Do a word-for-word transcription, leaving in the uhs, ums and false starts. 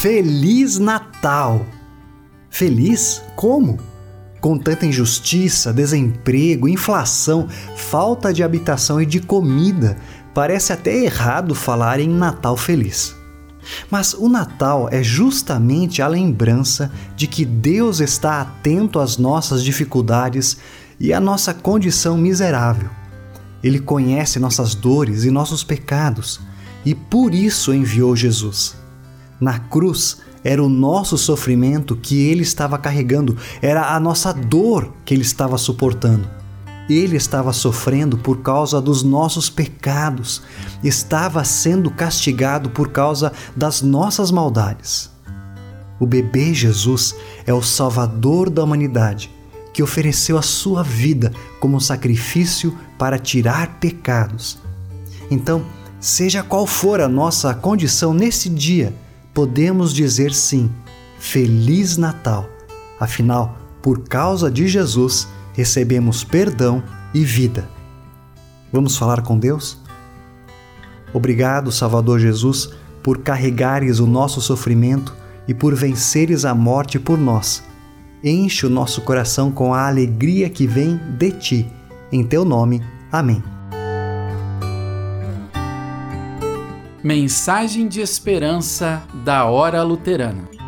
Feliz Natal! Feliz? Como? Com tanta injustiça, desemprego, inflação, falta de habitação e de comida, parece até errado falar em Natal feliz. Mas o Natal é justamente a lembrança de que Deus está atento às nossas dificuldades e à nossa condição miserável. Ele conhece nossas dores e nossos pecados e por isso enviou Jesus. Na cruz era o nosso sofrimento que Ele estava carregando, era a nossa dor que Ele estava suportando. Ele estava sofrendo por causa dos nossos pecados, estava sendo castigado por causa das nossas maldades. O bebê Jesus é o Salvador da humanidade, que ofereceu a sua vida como sacrifício para tirar pecados. Então, seja qual for a nossa condição nesse dia, podemos dizer sim, Feliz Natal. Afinal, por causa de Jesus, recebemos perdão e vida. Vamos falar com Deus? Obrigado, Salvador Jesus, por carregares o nosso sofrimento e por venceres a morte por nós. Enche o nosso coração com a alegria que vem de Ti. Em Teu nome. Amém. Mensagem de esperança da Hora Luterana.